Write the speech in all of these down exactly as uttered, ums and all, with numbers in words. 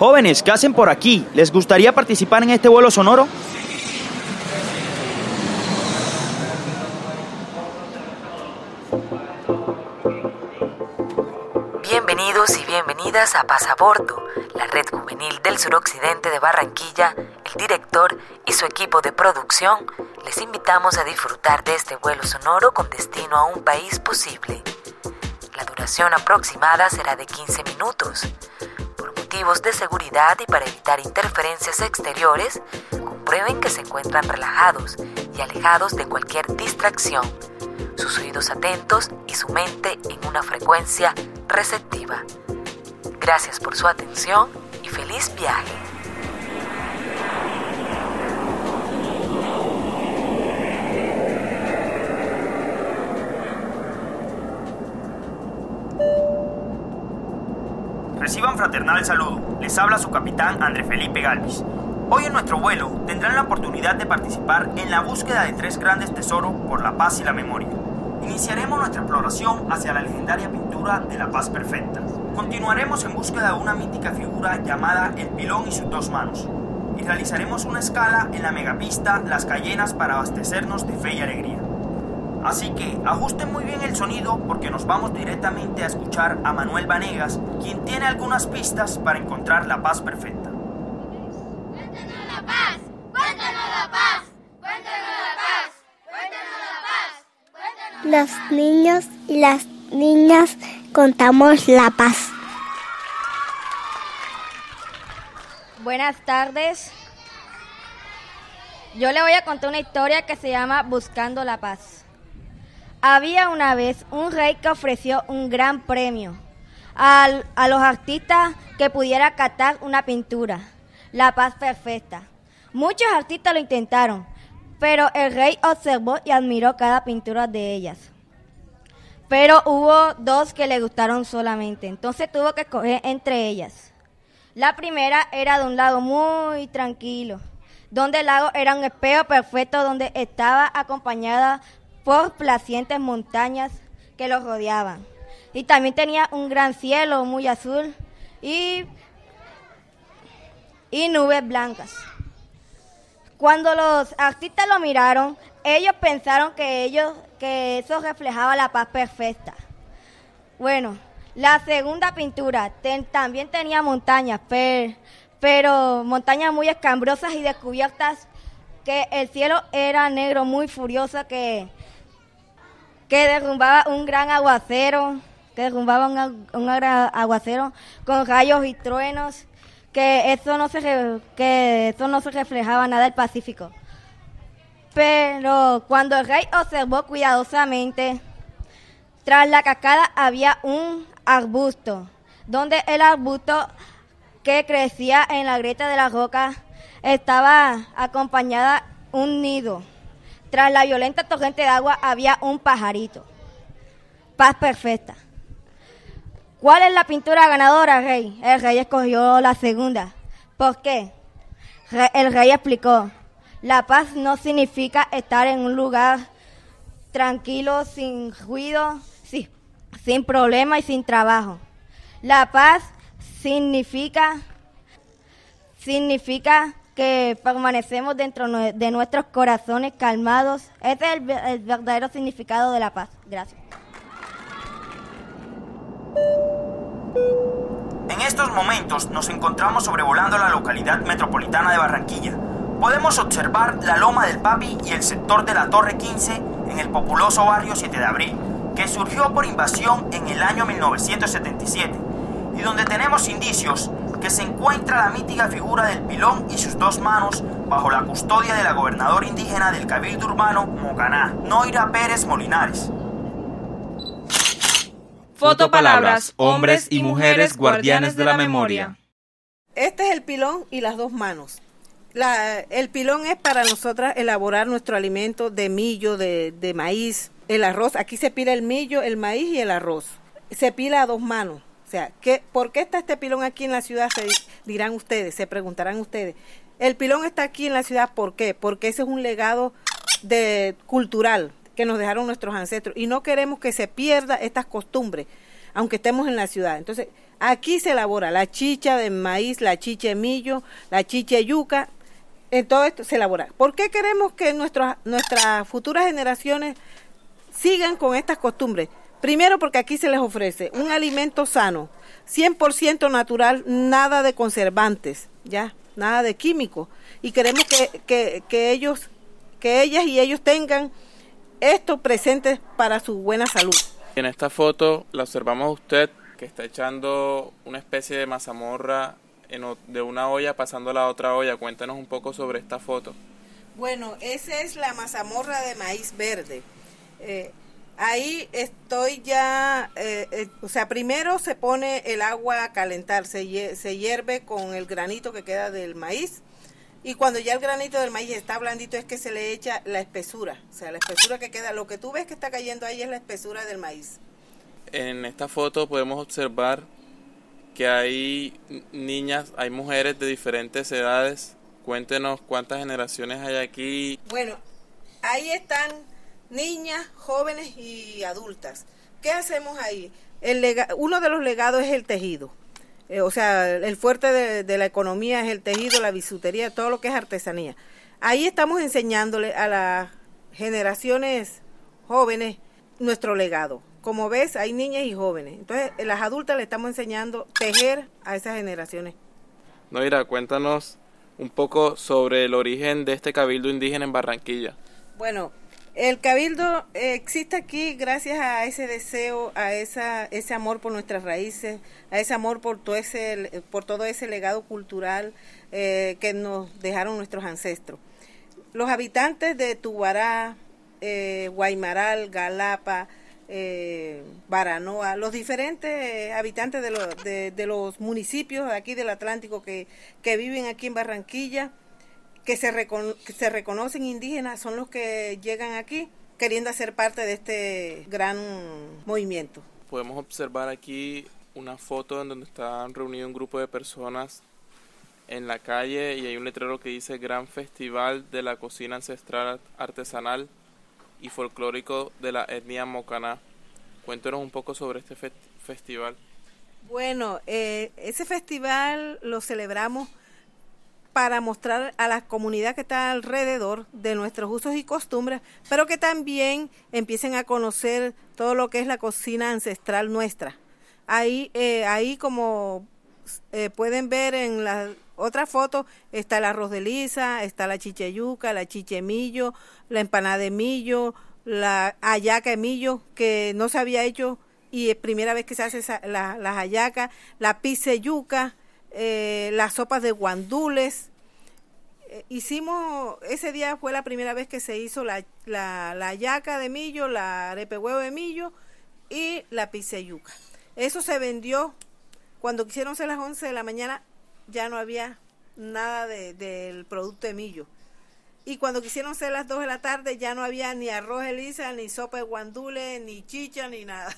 Jóvenes, ¿qué hacen por aquí? ¿Les gustaría participar en este vuelo sonoro? Bienvenidos y bienvenidas a Pasabordo, la red juvenil del suroccidente de Barranquilla. El director y su equipo de producción les invitamos a disfrutar de este vuelo sonoro con destino a un país posible. La duración aproximada será de quince minutos. Por motivos de seguridad y para evitar interferencias exteriores, comprueben que se encuentran relajados y alejados de cualquier distracción, sus oídos atentos y su mente en una frecuencia receptiva. Gracias por su atención y feliz viaje. Reciban fraternal saludo. Les habla su capitán André Felipe Galvis. Hoy en nuestro vuelo tendrán la oportunidad de participar en la búsqueda de tres grandes tesoros por la paz y la memoria. Iniciaremos nuestra exploración hacia la legendaria pintura de la paz perfecta. Continuaremos en búsqueda de una mítica figura llamada El Pilón y sus dos manos. Y realizaremos una escala en la megapista Las Cayenas para abastecernos de fe y alegría. Así que ajusten muy bien el sonido porque nos vamos directamente a escuchar a Manuel Vanegas, quien tiene algunas pistas para encontrar la paz perfecta. ¡Cuéntanos la paz! ¡Cuéntanos la paz! ¡Cuéntanos la paz! ¡Cuéntanos la paz! ¡Cuéntanos la paz! Los niños y las niñas contamos la paz. Buenas tardes. Yo le voy a contar una historia que se llama Buscando la Paz. Había una vez un rey que ofreció un gran premio a, a los artistas que pudiera captar una pintura, la paz perfecta. Muchos artistas lo intentaron, pero el rey observó y admiró cada pintura de ellas. Pero hubo dos que le gustaron solamente, entonces tuvo que escoger entre ellas. La primera era de un lago muy tranquilo, donde el lago era un espejo perfecto donde estaba acompañada por placientes montañas que lo rodeaban. Y también tenía un gran cielo muy azul y, y nubes blancas. Cuando los artistas lo miraron, ellos pensaron que, ellos, que eso reflejaba la paz perfecta. Bueno, la segunda pintura ten, también tenía montañas, pero, pero montañas muy escambrosas y descubiertas, que el cielo era negro, muy furioso, que, que derrumbaba un gran aguacero, que derrumbaba un, un gran aguacero con rayos y truenos, que eso no se que eso no se reflejaba nada del Pacífico. Pero cuando el rey observó cuidadosamente, tras la cascada había un arbusto, donde el arbusto que crecía en la grieta de la roca estaba acompañada un nido. Tras la violenta torrente de agua había un pajarito. Paz perfecta. ¿Cuál es la pintura ganadora, rey? El rey escogió la segunda. ¿Por qué? El rey explicó: la paz no significa estar en un lugar tranquilo, sin ruido, sin, sin problema y sin trabajo. La paz significa, significa que permanecemos dentro de nuestros corazones calmados. Ese es el, el verdadero significado de la paz. Gracias. En estos momentos nos encontramos sobrevolando la localidad metropolitana de Barranquilla. Podemos observar la Loma del Papi y el sector de la Torre quince en el populoso barrio siete de abril, que surgió por invasión en el año mil novecientos setenta y siete, y donde tenemos indicios que se encuentra la mítica figura del Pilón y sus dos manos bajo la custodia de la gobernadora indígena del Cabildo Urbano, Mocaná, Noira Pérez Molinares. Fotopalabras, hombres y mujeres guardianes de la memoria. Este es el pilón y las dos manos. La, el pilón es para nosotras elaborar nuestro alimento de millo, de, de maíz, el arroz. Aquí se pila el millo, el maíz y el arroz. Se pila a dos manos. O sea, ¿qué, ¿por qué está este pilón aquí en la ciudad? Se dirán ustedes, se preguntarán ustedes. El pilón está aquí en la ciudad, ¿por qué? Porque ese es un legado de, cultural que nos dejaron nuestros ancestros y no queremos que se pierda estas costumbres. aunque estemos en la ciudad. Entonces, aquí se elabora la chicha de maíz, la chicha de millo, la chicha de yuca, en todo esto se elabora. ¿Por qué queremos que nuestros, nuestras futuras generaciones sigan con estas costumbres? Primero, porque aquí se les ofrece un alimento sano, cien por ciento natural, nada de conservantes, ya, nada de químicos. Y queremos que, que, que ellos, que ellas y ellos tengan esto presente para su buena salud. En esta foto la observamos a usted que está echando una especie de mazamorra en o, de una olla pasándola a otra olla. Cuéntanos un poco sobre esta foto. Bueno, esa es la mazamorra de maíz verde. Eh, ahí estoy ya, eh, eh, o sea, primero se pone el agua a calentar, se, se hierve con el granito que queda del maíz. Y cuando ya el granito del maíz está blandito es que se le echa la espesura, o sea, la espesura que queda, lo que tú ves que está cayendo ahí es la espesura del maíz. En esta foto podemos observar que hay niñas, hay mujeres de diferentes edades. Cuéntenos cuántas generaciones hay aquí. Bueno, ahí están niñas, jóvenes y adultas. ¿Qué hacemos ahí? El lega, uno de los legados es el tejido. Eh, o sea, el fuerte de, de la economía es el tejido, la bisutería, todo lo que es artesanía. Ahí estamos enseñándole a las generaciones jóvenes nuestro legado. Como ves, hay niñas y jóvenes. Entonces, las adultas le estamos enseñando a tejer a esas generaciones. Noira, cuéntanos un poco sobre el origen de este cabildo indígena en Barranquilla. Bueno, el cabildo eh, existe aquí gracias a ese deseo, a esa ese amor por nuestras raíces, a ese amor por todo ese por todo ese legado cultural eh, que nos dejaron nuestros ancestros. Los habitantes de Tubará, eh, Guaymaral, Galapa, eh, Baranoa, los diferentes habitantes de, lo, de, de los municipios de aquí del Atlántico que, que viven aquí en Barranquilla, que se, recono, que se reconocen indígenas, son los que llegan aquí queriendo hacer parte de este gran movimiento. Podemos observar aquí una foto en donde está reunido un grupo de personas en la calle y hay un letrero que dice Gran Festival de la Cocina Ancestral Artesanal y Folclórico de la Etnia Mocaná. Cuéntanos un poco sobre este fe- festival. Bueno, eh, ese festival lo celebramos para mostrar a la comunidad que está alrededor de nuestros usos y costumbres, pero que también empiecen a conocer todo lo que es la cocina ancestral nuestra. Ahí, eh, ahí como eh, pueden ver en la otra foto, está el arroz de lisa, está la chicha de yuca, la chicha de millo, la empanada de millo, la hallaca de millo, que no se había hecho y es primera vez que se hace esa, la, las hallacas, la pizza de yuca, eh, las sopas de guandules. Eh, hicimos, ese día fue la primera vez que se hizo la, la, la hallaca de millo, la arepe huevo de millo y la pizza de yuca. Eso se vendió cuando quisieron ser las once de la mañana, ya no había nada de, del producto de millo. Y cuando quisieron ser las dos de la tarde, ya no había ni arroz de lisa, ni sopa de guandules, ni chicha, ni nada.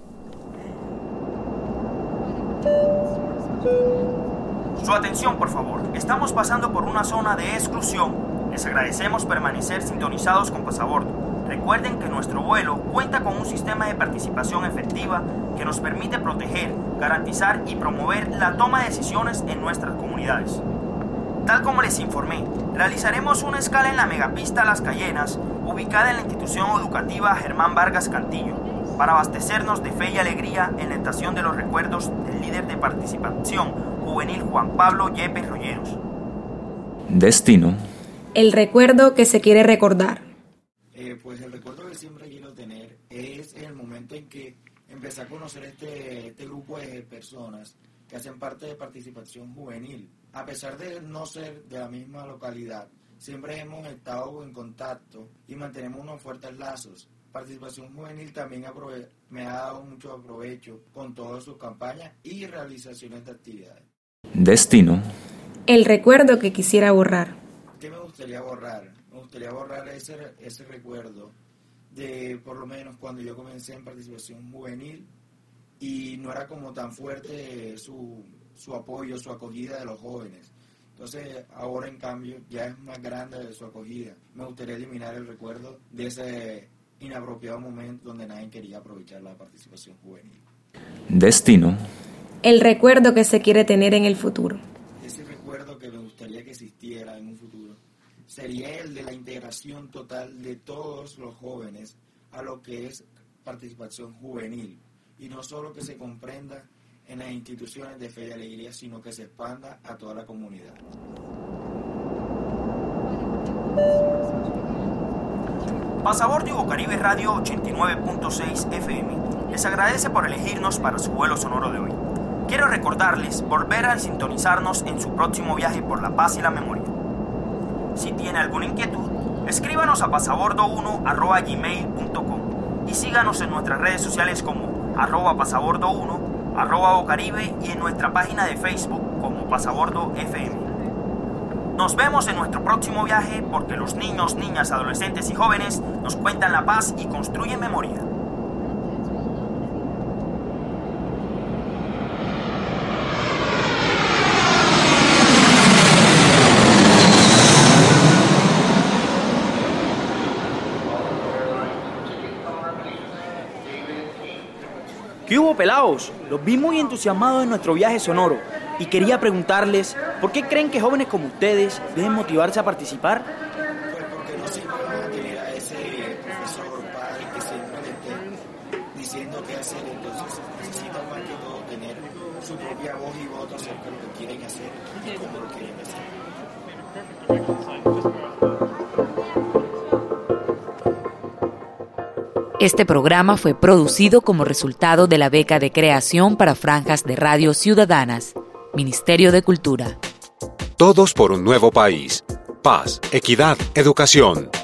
Su atención, por favor. Estamos pasando por una zona de exclusión. Les agradecemos permanecer sintonizados con Pasabordo. Recuerden que nuestro vuelo cuenta con un sistema de participación efectiva que nos permite proteger, garantizar y promover la toma de decisiones en nuestras comunidades. Tal como les informé, realizaremos una escala en la megapista Las Cayenas, ubicada en la institución educativa Germán Vargas Cantillo, para abastecernos de fe y alegría en la estación de los recuerdos del líder de participación juvenil Juan Pablo Yepes Rolleros. Destino. El recuerdo que se quiere recordar. Eh, pues el recuerdo que siempre quiero tener es el momento en que empecé a conocer este, este grupo de personas que hacen parte de participación juvenil. A pesar de no ser de la misma localidad, siempre hemos estado en contacto y mantenemos unos fuertes lazos. Participación juvenil también aprove- me ha dado mucho provecho con todas sus campañas y realizaciones de actividades. Destino. El recuerdo que quisiera borrar. ¿Qué me gustaría borrar? Me gustaría borrar ese, ese recuerdo de por lo menos cuando yo comencé en participación juvenil y no era como tan fuerte su, su apoyo, su acogida de los jóvenes. Entonces ahora en cambio ya es más grande su acogida. Me gustaría eliminar el recuerdo de ese inapropiado momento donde nadie quería aprovechar la participación juvenil. Destino. El recuerdo que se quiere tener en el futuro. Ese recuerdo que me gustaría que existiera en un futuro sería el de la integración total de todos los jóvenes a lo que es participación juvenil, y no solo que se comprenda en las instituciones de fe y alegría, sino que se expanda a toda la comunidad. Pasabordo y Bocaribe Radio ochenta y nueve punto seis F M les agradece por elegirnos para su vuelo sonoro de hoy. Quiero recordarles volver a sintonizarnos en su próximo viaje por la paz y la memoria. Si tiene alguna inquietud, escríbanos a pasabordo uno arroba gmail punto com y síganos en nuestras redes sociales como arroba pasabordo uno, arroba Bocaribe y en nuestra página de Facebook como Pasabordo F M. Nos vemos en nuestro próximo viaje porque los niños, niñas, adolescentes y jóvenes nos cuentan la paz y construyen memoria. ¿Qué hubo, pelados? Los vi muy entusiasmados en nuestro viaje sonoro y quería preguntarles, ¿por qué creen que jóvenes como ustedes deben motivarse a participar? Pues porque no siempre van a tener a ese profesor, padre, que siempre le esté diciendo qué hacer, entonces necesitan más que todo tener su propia voz y voto acerca de lo que quieren hacer y cómo lo quieren hacer. Este programa fue producido como resultado de la Beca de Creación para Franjas de Radio Ciudadanas, Ministerio de Cultura. Todos por un nuevo país. Paz, equidad, educación.